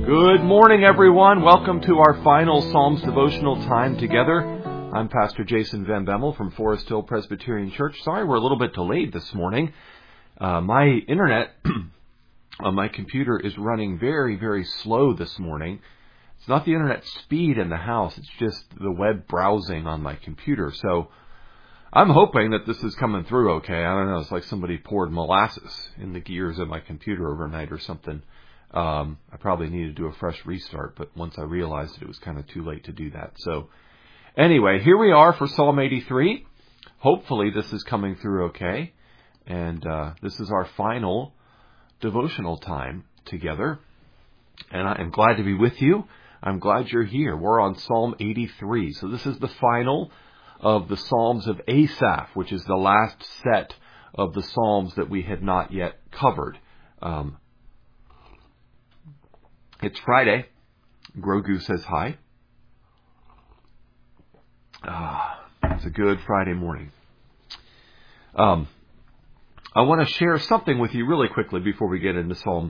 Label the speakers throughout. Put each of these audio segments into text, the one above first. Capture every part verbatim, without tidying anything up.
Speaker 1: Good morning, everyone. Welcome to our final Psalms devotional time together. I'm Pastor Jason Van Bemmel from Forest Hill Presbyterian Church. Sorry we're a little bit delayed this morning. Uh, my internet on my computer is running very, very slow this morning. It's not the internet speed in the house. It's just the web browsing on my computer. So I'm hoping that this is coming through okay. I don't know. It's like somebody poured molasses in the gears of my computer overnight or something. Um, I probably need to do a fresh restart, but once I realized that it was kind of too late to do that. So anyway, here we are for Psalm eighty-three. Hopefully this is coming through okay. And uh, this is our final devotional time together. And I am glad to be with you. I'm glad you're here. We're on Psalm eighty-three. So this is the final of the Psalms of Asaph, which is the last set of the Psalms that we had not yet covered. Um, It's Friday. Grogu says hi. Ah, it's a good Friday morning. Um, I want to share something with you really quickly before we get into Psalm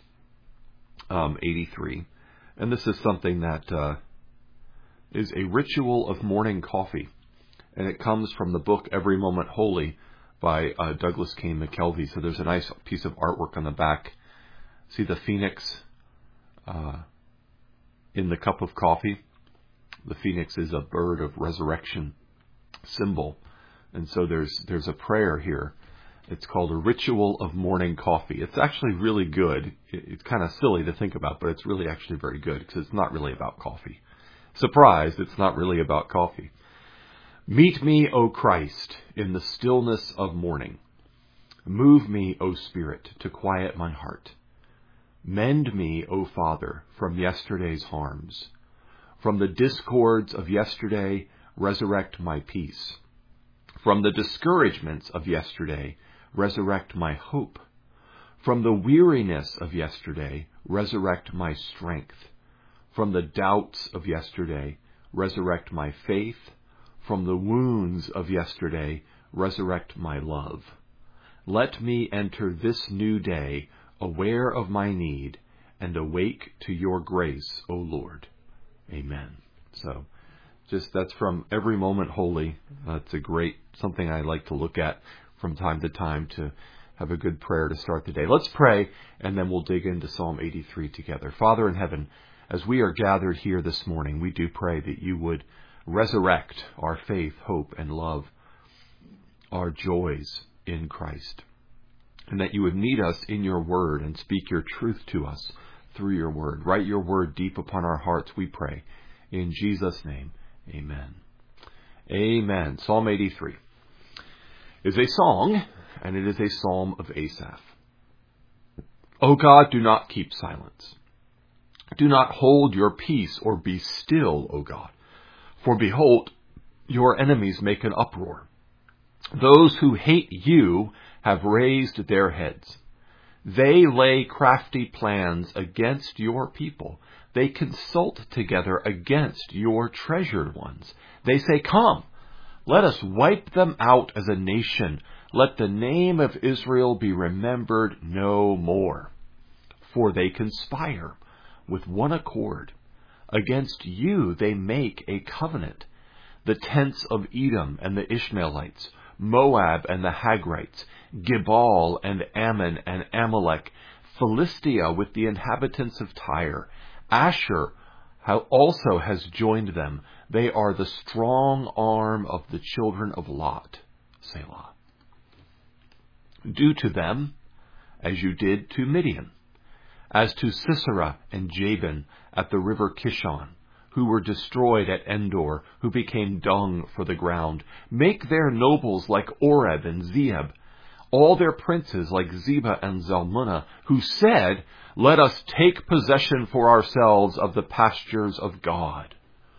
Speaker 1: um, eighty-three. And this is something that uh, is a ritual of morning coffee. And it comes from the book Every Moment Holy by uh, Douglas Kane McKelvey. So there's a nice piece of artwork on the back. See the phoenix? Uh, in the cup of coffee. The phoenix is a bird of resurrection symbol. And so there's there's a prayer here. It's called a ritual of morning coffee. It's actually really good. It, it's kind of silly to think about, but it's really actually very good because it's not really about coffee. Surprised, it's not really about coffee. Meet me, O Christ, in the stillness of morning. Move me, O Spirit, to quiet my heart. Mend me, O Father, from yesterday's harms. From the discords of yesterday, resurrect my peace. From the discouragements of yesterday, resurrect my hope. From the weariness of yesterday, resurrect my strength. From the doubts of yesterday, resurrect my faith. From the wounds of yesterday, resurrect my love. Let me enter this new day aware of my need, and awake to your grace, O Lord. Amen. So, just that's from Every Moment Holy. Uh, it's a great, something I like to look at from time to time to have a good prayer to start the day. Let's pray, and then we'll dig into Psalm eighty-three together. Father in heaven, as we are gathered here this morning, we do pray that you would resurrect our faith, hope, and love, our joys in Christ. And that you would meet us in your word and speak your truth to us through your word. Write your word deep upon our hearts, we pray. In Jesus' name, amen. Amen. Psalm eighty-three is a song, and it is a psalm of Asaph. O God, do not keep silence. Do not hold your peace or be still, O God. For behold, your enemies make an uproar. Those who hate you have raised their heads. They lay crafty plans against your people. They consult together against your treasured ones. They say, come, let us wipe them out as a nation. Let the name of Israel be remembered no more. For they conspire with one accord. Against you they make a covenant. The tents of Edom and the Ishmaelites, Moab and the Hagrites, Gebal and Ammon and Amalek, Philistia with the inhabitants of Tyre. Asher also has joined them. They are the strong arm of the children of Lot. Selah. Do to them as you did to Midian, as to Sisera and Jabin at the river Kishon, who were destroyed at Endor, who became dung for the ground. Make their nobles like Oreb and Zeeb, all their princes like Zebah and Zalmunna, who said, let us take possession for ourselves of the pastures of God.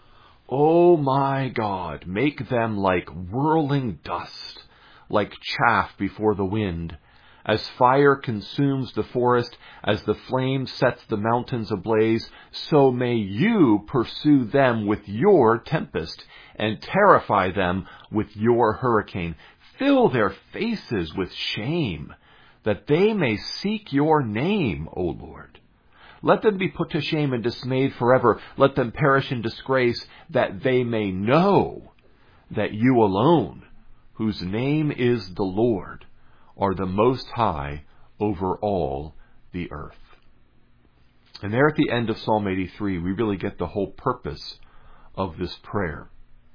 Speaker 1: O my God, make them like whirling dust, like chaff before the wind. As fire consumes the forest, as the flame sets the mountains ablaze, so may you pursue them with your tempest and terrify them with your hurricane. Fill their faces with shame, that they may seek your name, O Lord. Let them be put to shame and dismayed forever. Let them perish in disgrace, that they may know that you alone, whose name is the Lord, are the Most High over all the earth. And there at the end of Psalm eighty-three, we really get the whole purpose of this prayer.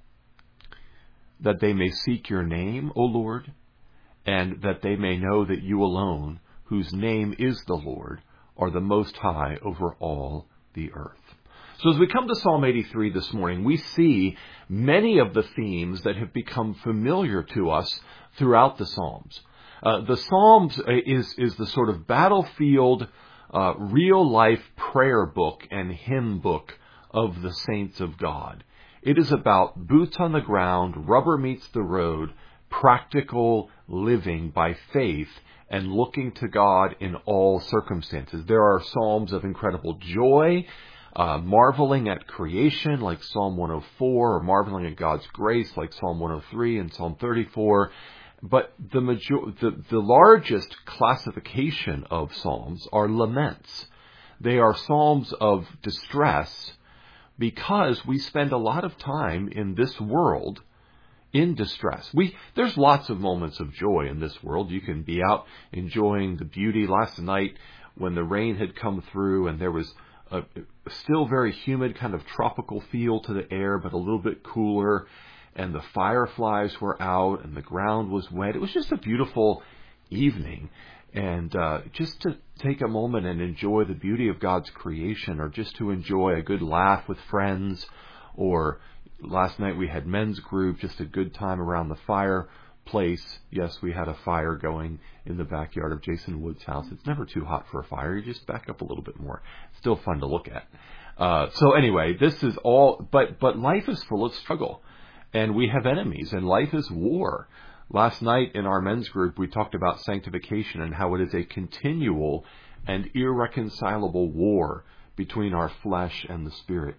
Speaker 1: That they may seek your name, O Lord, and that they may know that you alone, whose name is the Lord, are the Most High over all the earth. So as we come to Psalm eighty-three this morning, we see many of the themes that have become familiar to us throughout the Psalms. Uh, the Psalms is, is the sort of battlefield, uh, real-life prayer book and hymn book of the saints of God. It is about boots on the ground, rubber meets the road, practical living by faith and looking to God in all circumstances. There are psalms of incredible joy, uh, marveling at creation like Psalm one oh four, or marveling at God's grace like Psalm one oh three and Psalm thirty-four. But the, major- the, the largest classification of psalms are laments. They are psalms of distress, because we spend a lot of time in this world in distress. We There's lots of moments of joy in this world. You can be out enjoying the beauty. Last night, when the rain had come through and there was a still very humid kind of tropical feel to the air, but a little bit cooler, and the fireflies were out and the ground was wet. It was just a beautiful evening. And uh, just to take a moment and enjoy the beauty of God's creation, or just to enjoy a good laugh with friends, or last night we had men's group, just a good time around the fireplace. Yes, we had a fire going in the backyard of Jason Wood's house. It's never too hot for a fire. You just back up a little bit more. It's still fun to look at. Uh, so anyway, this is all, but, but life is full of struggle, and we have enemies, and life is war. Last night in our men's group, we talked about sanctification and how it is a continual and irreconcilable war between our flesh and the Spirit,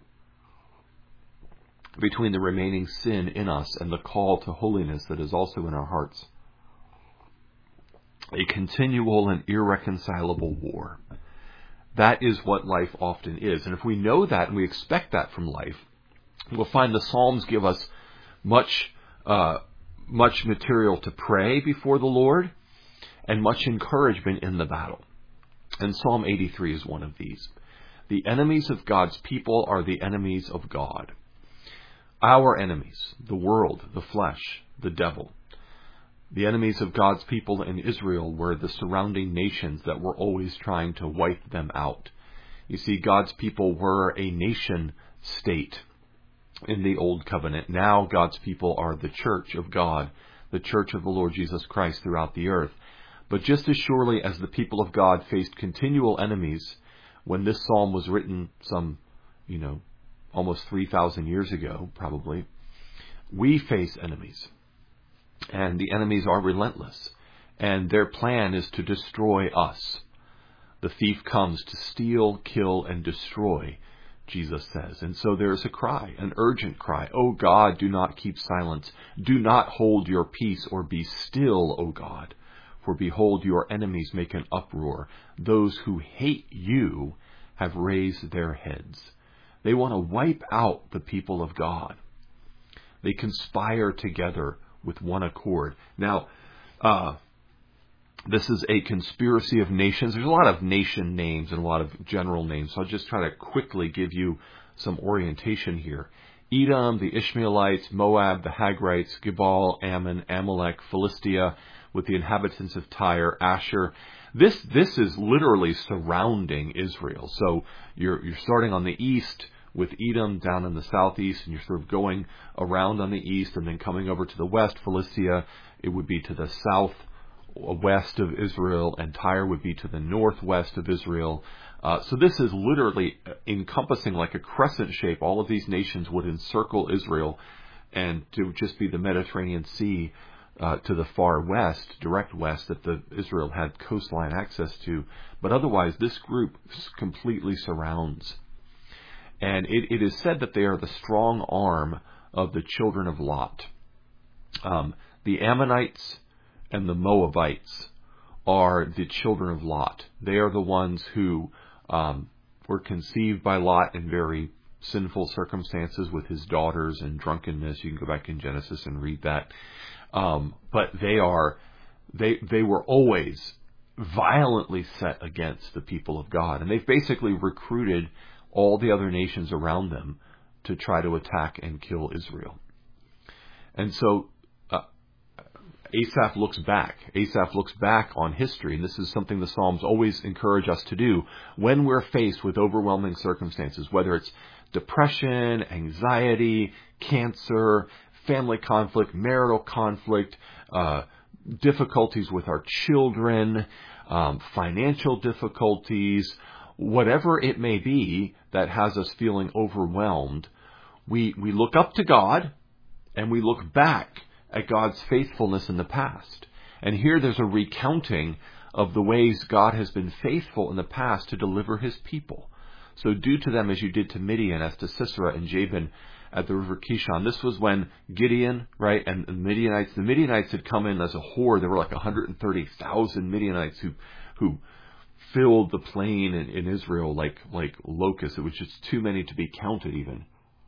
Speaker 1: between the remaining sin in us and the call to holiness that is also in our hearts. A continual and irreconcilable war. That is what life often is. And if we know that and we expect that from life, we'll find the Psalms give us much uh much material to pray before the Lord, and much encouragement in the battle. And Psalm eighty-three is one of these. The enemies of God's people are the enemies of God. Our enemies, the world, the flesh, the devil. The enemies of God's people in Israel were the surrounding nations that were always trying to wipe them out. You see, God's people were a nation state in the Old Covenant. Now God's people are the church of God, the church of the Lord Jesus Christ throughout the earth. But just as surely as the people of God faced continual enemies when this psalm was written some, you know, almost three thousand years ago, probably, we face enemies. And the enemies are relentless. And their plan is to destroy us. The thief comes to steal, kill, and destroy, Jesus says. And so there is a cry, an urgent cry. O God, do not keep silence. Do not hold your peace, or be still, O God. For behold, your enemies make an uproar. Those who hate you have raised their heads. They want to wipe out the people of God. They conspire together with one accord. Now, uh, this is a conspiracy of nations. There's a lot of nation names and a lot of general names, so I'll just try to quickly give you some orientation here. Edom, the Ishmaelites, Moab, the Hagrites, Gebal, Ammon, Amalek, Philistia, with the inhabitants of Tyre, Asher. This this is literally surrounding Israel. So you're you're starting on the east with Edom down in the southeast, and you're sort of going around on the east and then coming over to the west. Philistia, it would be to the south west of Israel, and Tyre would be to the northwest of Israel. Uh, so this is literally encompassing like a crescent shape. All of these nations would encircle Israel, and to just be the Mediterranean Sea uh, to the far west, direct west, that the Israel had coastline access to. But otherwise, this group completely surrounds. And it, it is said that they are the strong arm of the children of Lot. Um, the Ammonites and the Moabites are the children of Lot. They are the ones who um, were conceived by Lot in very sinful circumstances with his daughters and drunkenness. You can go back in Genesis and read that. Um, but they are, they, they were always violently set against the people of God. And they've basically recruited all the other nations around them to try to attack and kill Israel. And so uh, Asaph looks back. Asaph looks back on history, and this is something the Psalms always encourage us to do when we're faced with overwhelming circumstances, whether it's depression, anxiety, cancer, family conflict, marital conflict, uh, difficulties with our children, um, financial difficulties, whatever it may be that has us feeling overwhelmed. We, we look up to God and we look back at God's faithfulness in the past. And here there's a recounting of the ways God has been faithful in the past to deliver his people. So do to them as you did to Midian, as to Sisera and Jabin at the river Kishon. This was when Gideon, right, and the Midianites, the Midianites had come in as a horde. There were like one hundred thirty thousand Midianites who, who filled the plain in, in Israel like, like locusts. It was just too many to be counted even.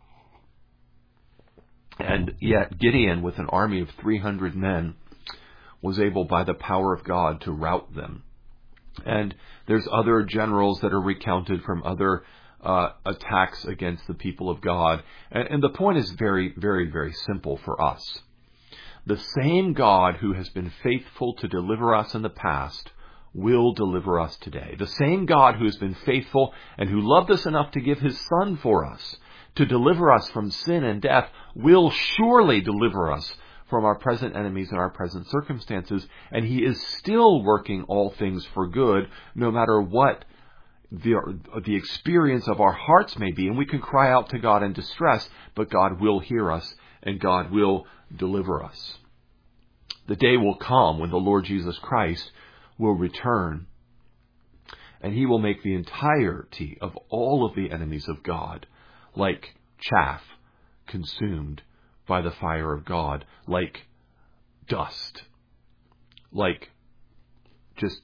Speaker 1: And yet Gideon, with an army of three hundred men, was able by the power of God to rout them. And there's other generals that are recounted from other uh, attacks against the people of God. And, and the point is very, very, very simple for us. The same God who has been faithful to deliver us in the past will deliver us today. The same God who has been faithful and who loved us enough to give his Son for us, to deliver us from sin and death, will surely deliver us from our present enemies and our present circumstances. And he is still working all things for good, no matter what the, the experience of our hearts may be. And we can cry out to God in distress, but God will hear us and God will deliver us. The day will come when the Lord Jesus Christ will return, and he will make the entirety of all of the enemies of God like chaff consumed by the fire of God, like dust, like just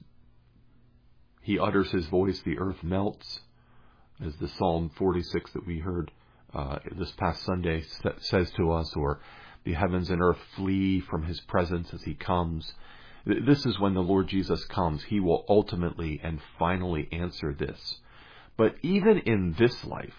Speaker 1: he utters his voice, the earth melts, as the Psalm forty-six that we heard uh, this past Sunday says to us, or the heavens and earth flee from his presence as he comes. This is when the Lord Jesus comes. He will ultimately and finally answer this. But even in this life,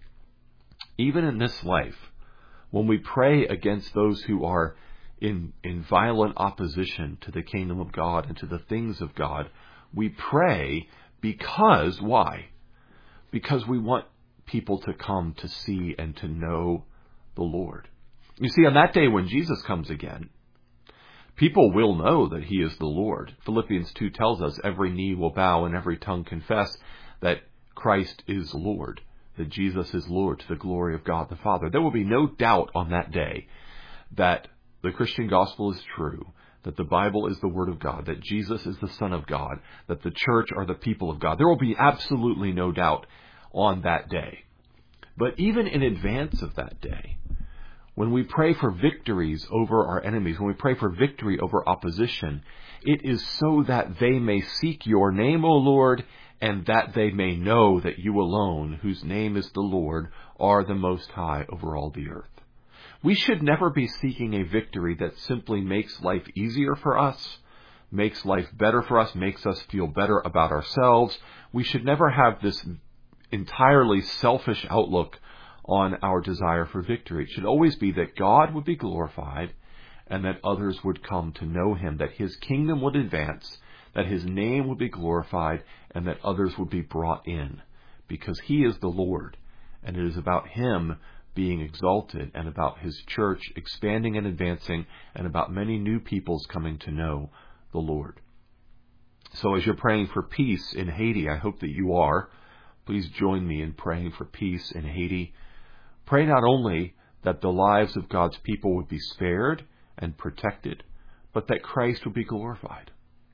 Speaker 1: even in this life, when we pray against those who are in, in violent opposition to the kingdom of God and to the things of God, we pray because, why? Because we want people to come to see and to know the Lord. You see, on that day when Jesus comes again, people will know that he is the Lord. Philippians two tells us every knee will bow and every tongue confess that Christ is Lord, that Jesus is Lord, to the glory of God the Father. There will be no doubt on that day that the Christian gospel is true, that the Bible is the Word of God, that Jesus is the Son of God, that the church are the people of God. There will be absolutely no doubt on that day. But even in advance of that day, when we pray for victories over our enemies, when we pray for victory over opposition, it is so that they may seek your name, O Lord, and that they may know that you alone, whose name is the Lord, are the Most High over all the earth. We should never be seeking a victory that simply makes life easier for us, makes life better for us, makes us feel better about ourselves. We should never have this entirely selfish outlook on our desire for victory. It should always be that God would be glorified and that others would come to know him, that his kingdom would advance, that his name would be glorified, and that others would be brought in, because he is the Lord, and it is about him being exalted, and about his church expanding and advancing, and about many new peoples coming to know the Lord. So as you're praying for peace in Haiti, I hope that you are, please join me in praying for peace in Haiti. Pray not only that the lives of God's people would be spared and protected, but that Christ would be glorified.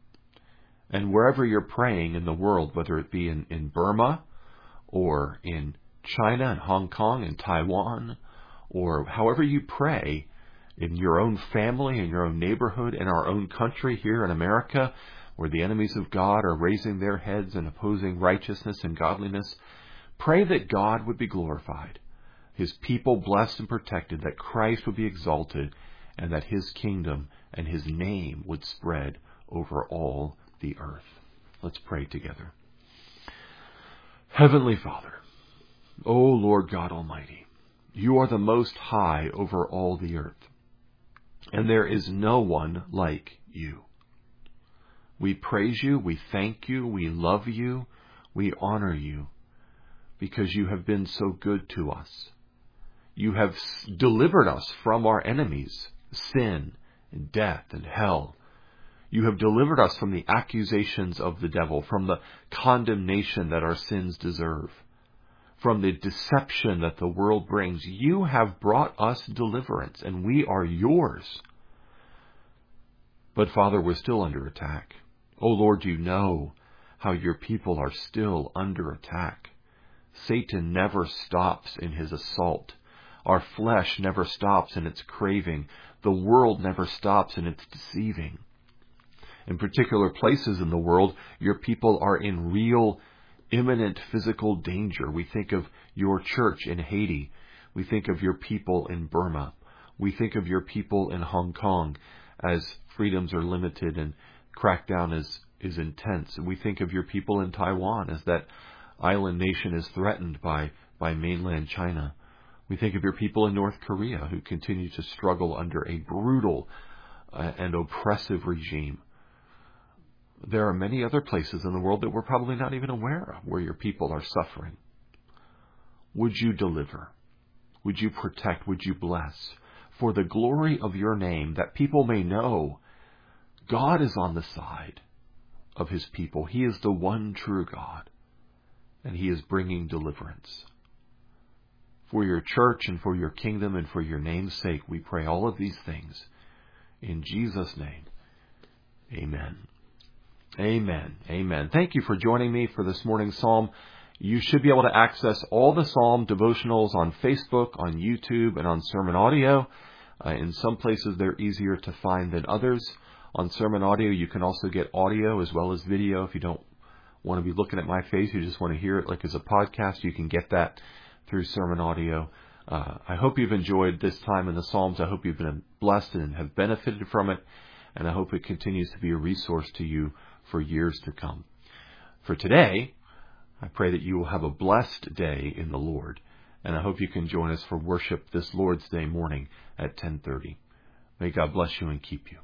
Speaker 1: And wherever you're praying in the world, whether it be in, in Burma or in China and Hong Kong and Taiwan, or however you pray in your own family, in your own neighborhood, in our own country here in America, where the enemies of God are raising their heads and opposing righteousness and godliness, Pray that God would be glorified, His people blessed and protected, that Christ would be exalted, and that His kingdom and His name would spread over all the earth. Let's pray together. Heavenly Father, O Lord God Almighty, You are the Most High over all the earth, and there is no one like You. We praise You, we thank You, we love You, we honor You, because You have been so good to us. You have delivered us from our enemies, sin and death and hell. You have delivered us from the accusations of the devil, from the condemnation that our sins deserve, from the deception that the world brings. You have brought us deliverance, and we are Yours. But Father, we're still under attack. Oh Lord, You know how Your people are still under attack. Satan never stops in his assault. Our flesh never stops in its craving. The world never stops in its deceiving. In particular places in the world, Your people are in real, imminent physical danger. We think of Your church in Haiti. We think of Your people in Burma. We think of Your people in Hong Kong as freedoms are limited and crackdown is, is intense. We think of Your people in Taiwan as that island nation is threatened by, by mainland China. We think of Your people in North Korea who continue to struggle under a brutal uh, and oppressive regime. There are many other places in the world that we're probably not even aware of where Your people are suffering. Would You deliver? Would You protect? Would You bless? For the glory of Your name, that people may know God is on the side of His people. He is the one true God, and He is bringing deliverance. For Your church and for Your kingdom and for Your name's sake, we pray all of these things. In Jesus' name, amen. Amen. Amen. Thank you for joining me for this morning's Psalm. You should be able to access all the Psalm devotionals on Facebook, on YouTube, and on Sermon Audio. Uh, in some places, they're easier to find than others. On Sermon Audio, you can also get audio as well as video. If you don't want to be looking at my face, you just want to hear it like as a podcast, you can get that through Sermon Audio. Uh, I hope you've enjoyed this time in the Psalms. I hope you've been blessed and have benefited from it. And I hope it continues to be a resource to you for years to come. For today, I pray that you will have a blessed day in the Lord. And I hope you can join us for worship this Lord's Day morning at ten thirty. May God bless you and keep you.